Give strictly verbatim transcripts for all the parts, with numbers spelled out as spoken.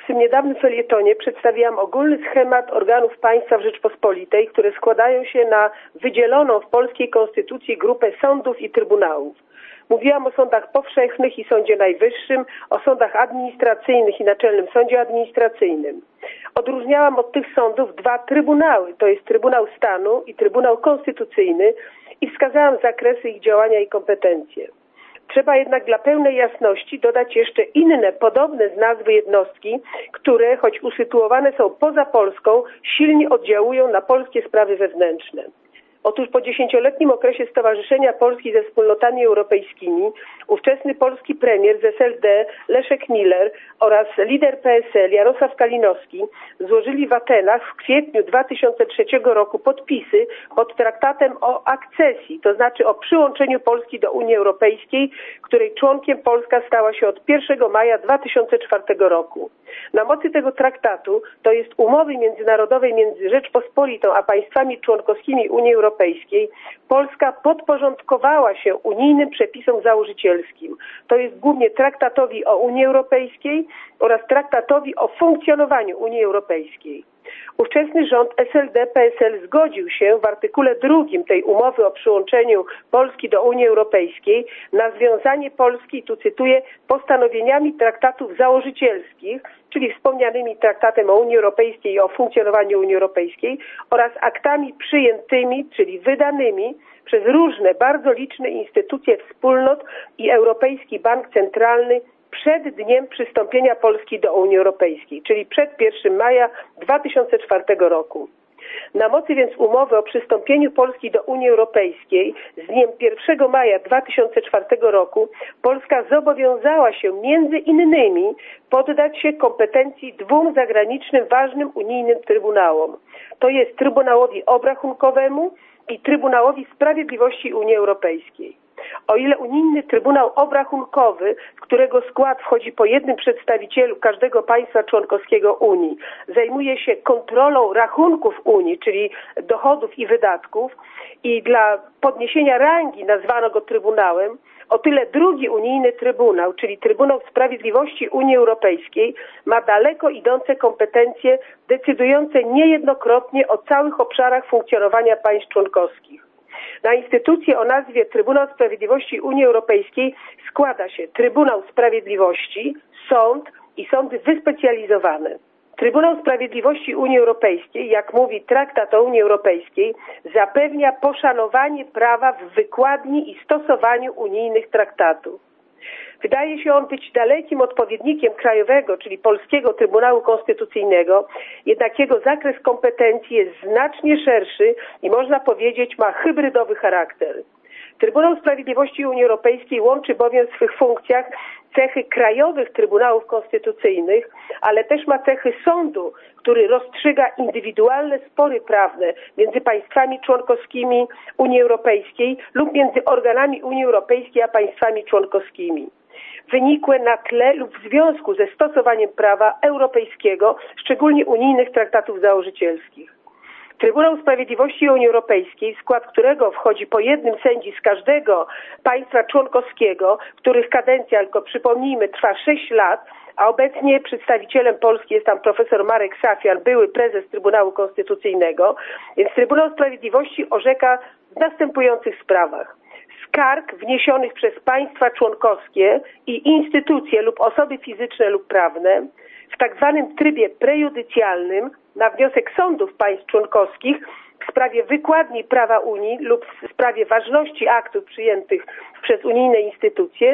swym niedawnym felietonie przedstawiłam ogólny schemat organów państwa w Rzeczpospolitej, które składają się na wydzieloną w polskiej konstytucji grupę sądów i trybunałów. Mówiłam o sądach powszechnych i Sądzie Najwyższym, o sądach administracyjnych i Naczelnym Sądzie Administracyjnym. Odróżniałam od tych sądów dwa trybunały, to jest Trybunał Stanu i Trybunał Konstytucyjny, i wskazałam zakresy ich działania i kompetencje. Trzeba jednak dla pełnej jasności dodać jeszcze inne, podobne z nazwy jednostki, które, choć usytuowane są poza Polską, silnie oddziałują na polskie sprawy wewnętrzne. Otóż po dziesięcioletnim okresie stowarzyszenia Polski ze wspólnotami europejskimi ówczesny polski premier z S L D Leszek Miller oraz lider P S L Jarosław Kalinowski złożyli w Atenach w kwietniu dwa tysiące trzeciego roku podpisy pod traktatem o akcesji, to znaczy o przyłączeniu Polski do Unii Europejskiej, której członkiem Polska stała się od pierwszego maja dwa tysiące czwartego roku. Na mocy tego traktatu, to jest umowy międzynarodowej między Rzeczpospolitą a państwami członkowskimi Unii Europejskiej, Polska podporządkowała się unijnym przepisom założycielskim, to jest głównie traktatowi o Unii Europejskiej oraz traktatowi o funkcjonowaniu Unii Europejskiej. Ówczesny rząd S L D P S L zgodził się w artykule drugim tej umowy o przyłączeniu Polski do Unii Europejskiej na związanie Polski, tu cytuję, postanowieniami traktatów założycielskich, czyli wspomnianymi traktatem o Unii Europejskiej i o funkcjonowaniu Unii Europejskiej oraz aktami przyjętymi, czyli wydanymi przez różne, bardzo liczne instytucje wspólnot i Europejski Bank Centralny przed dniem przystąpienia Polski do Unii Europejskiej, czyli przed pierwszego maja dwa tysiące czwartego roku. Na mocy więc umowy o przystąpieniu Polski do Unii Europejskiej z dniem pierwszego maja dwa tysiące czwartego roku Polska zobowiązała się między innymi poddać się kompetencji dwóm zagranicznym ważnym unijnym trybunałom. To jest Trybunałowi Obrachunkowemu i Trybunałowi Sprawiedliwości Unii Europejskiej. O ile unijny Trybunał Obrachunkowy, w którego skład wchodzi po jednym przedstawicielu każdego państwa członkowskiego Unii, zajmuje się kontrolą rachunków Unii, czyli dochodów i wydatków, i dla podniesienia rangi nazwano go Trybunałem, o tyle drugi unijny Trybunał, czyli Trybunał Sprawiedliwości Unii Europejskiej, ma daleko idące kompetencje decydujące niejednokrotnie o całych obszarach funkcjonowania państw członkowskich. Na instytucję o nazwie Trybunał Sprawiedliwości Unii Europejskiej składa się Trybunał Sprawiedliwości, sąd i sądy wyspecjalizowane. Trybunał Sprawiedliwości Unii Europejskiej, jak mówi Traktat o Unii Europejskiej, zapewnia poszanowanie prawa w wykładni i stosowaniu unijnych traktatów. Wydaje się on być dalekim odpowiednikiem krajowego, czyli polskiego Trybunału Konstytucyjnego, jednak jego zakres kompetencji jest znacznie szerszy i można powiedzieć ma hybrydowy charakter. Trybunał Sprawiedliwości Unii Europejskiej łączy bowiem w swych funkcjach cechy krajowych trybunałów konstytucyjnych, ale też ma cechy sądu, który rozstrzyga indywidualne spory prawne między państwami członkowskimi Unii Europejskiej lub między organami Unii Europejskiej a państwami członkowskimi, wynikłe na tle lub w związku ze stosowaniem prawa europejskiego, szczególnie unijnych traktatów założycielskich. Trybunał Sprawiedliwości Unii Europejskiej, w skład którego wchodzi po jednym sędzi z każdego państwa członkowskiego, których kadencja, tylko przypomnijmy, trwa sześć lat, a obecnie przedstawicielem Polski jest tam profesor Marek Safian, były prezes Trybunału Konstytucyjnego, więc Trybunał Sprawiedliwości orzeka w następujących sprawach. Skarg wniesionych przez państwa członkowskie i instytucje lub osoby fizyczne lub prawne w tak zwanym trybie prejudycjalnym na wniosek sądów państw członkowskich w sprawie wykładni prawa Unii lub w sprawie ważności aktów przyjętych przez unijne instytucje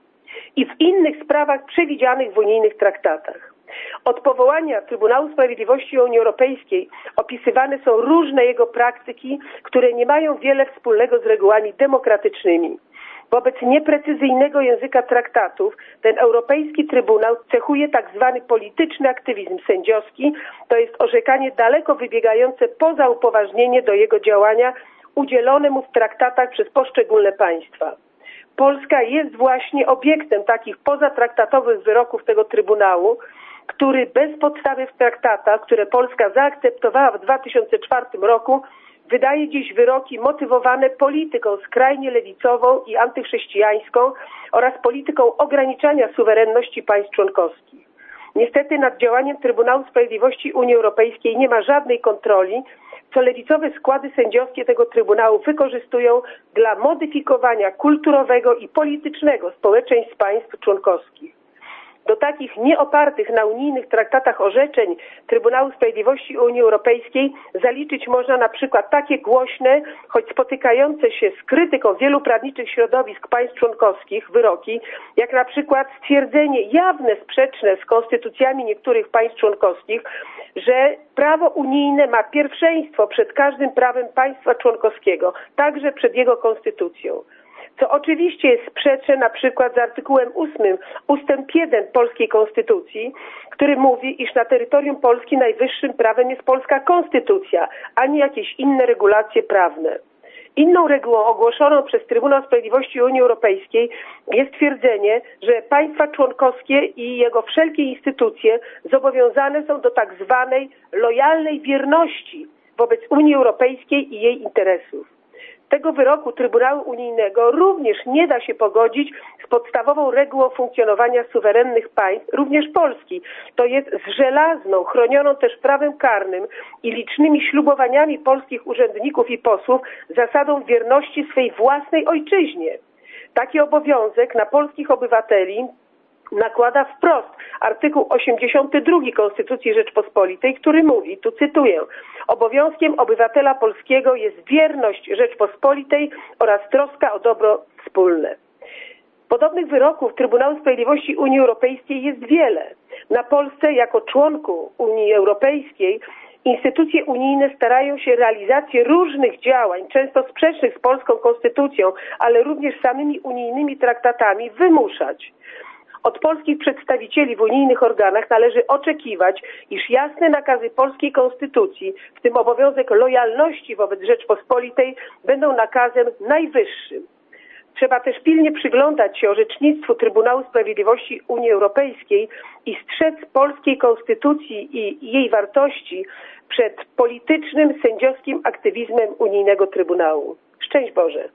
i w innych sprawach przewidzianych w unijnych traktatach. Od powołania Trybunału Sprawiedliwości Unii Europejskiej opisywane są różne jego praktyki, które nie mają wiele wspólnego z regułami demokratycznymi. Wobec nieprecyzyjnego języka traktatów ten Europejski Trybunał cechuje tak zwany polityczny aktywizm sędziowski, to jest orzekanie daleko wybiegające poza upoważnienie do jego działania udzielone mu w traktatach przez poszczególne państwa. Polska jest właśnie obiektem takich pozatraktatowych wyroków tego Trybunału, który bez podstawy w traktatach, które Polska zaakceptowała w dwa tysiące czwartym roku, wydaje dziś wyroki motywowane polityką skrajnie lewicową i antychrześcijańską oraz polityką ograniczania suwerenności państw członkowskich. Niestety nad działaniem Trybunału Sprawiedliwości Unii Europejskiej nie ma żadnej kontroli, co lewicowe składy sędziowskie tego Trybunału wykorzystują dla modyfikowania kulturowego i politycznego społeczeństw państw członkowskich. Do takich nieopartych na unijnych traktatach orzeczeń Trybunału Sprawiedliwości Unii Europejskiej zaliczyć można na przykład takie głośne, choć spotykające się z krytyką wielu prawniczych środowisk państw członkowskich wyroki, jak na przykład stwierdzenie jawne sprzeczne z konstytucjami niektórych państw członkowskich, że prawo unijne ma pierwszeństwo przed każdym prawem państwa członkowskiego, także przed jego konstytucją. Co oczywiście jest sprzeczne na przykład z artykułem ósmym ustęp jeden polskiej konstytucji, który mówi, iż na terytorium Polski najwyższym prawem jest polska konstytucja, a nie jakieś inne regulacje prawne. Inną regułą ogłoszoną przez Trybunał Sprawiedliwości Unii Europejskiej jest twierdzenie, że państwa członkowskie i jego wszelkie instytucje zobowiązane są do tak zwanej lojalnej wierności wobec Unii Europejskiej i jej interesów. Tego wyroku Trybunału Unijnego również nie da się pogodzić z podstawową regułą funkcjonowania suwerennych państw, również Polski, to jest z żelazną, chronioną też prawem karnym i licznymi ślubowaniami polskich urzędników i posłów zasadą wierności swej własnej ojczyźnie. Taki obowiązek na polskich obywateli nakłada wprost artykuł osiemdziesiąty drugi Konstytucji Rzeczpospolitej, który mówi, tu cytuję, obowiązkiem obywatela polskiego jest wierność Rzeczpospolitej oraz troska o dobro wspólne. Podobnych wyroków Trybunału Sprawiedliwości Unii Europejskiej jest wiele. Na Polsce jako członku Unii Europejskiej instytucje unijne starają się realizację różnych działań, często sprzecznych z polską konstytucją, ale również samymi unijnymi traktatami wymuszać. Od polskich przedstawicieli w unijnych organach należy oczekiwać, iż jasne nakazy polskiej konstytucji, w tym obowiązek lojalności wobec Rzeczpospolitej, będą nakazem najwyższym. Trzeba też pilnie przyglądać się orzecznictwu Trybunału Sprawiedliwości Unii Europejskiej i strzec polskiej konstytucji i jej wartości przed politycznym, sędziowskim aktywizmem unijnego Trybunału. Szczęść Boże!